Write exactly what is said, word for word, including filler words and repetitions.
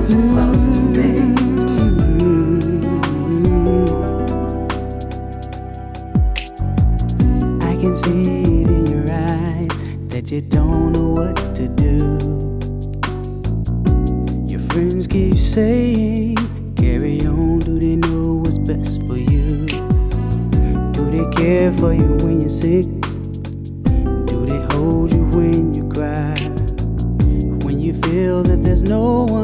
too close to me. I can see it in your eyes that you don't know what to do. Your friends keep saying, carry on, do they know what's best for you? Do they care for you when you're sick? Do they hold you when you cry? When you feel that there's no one